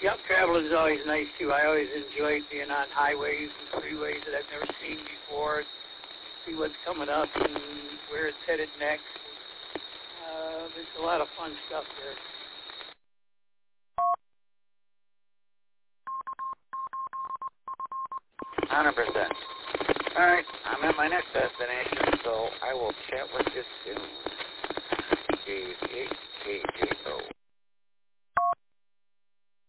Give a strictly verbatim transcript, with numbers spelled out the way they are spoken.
Yep, traveling is always nice, too. I always enjoy being on highways and freeways that I've never seen before, see what's coming up and where it's headed next. Uh, there's a lot of fun stuff there. one hundred percent. All right, I'm at my next destination, so I will chat with you soon. K J O.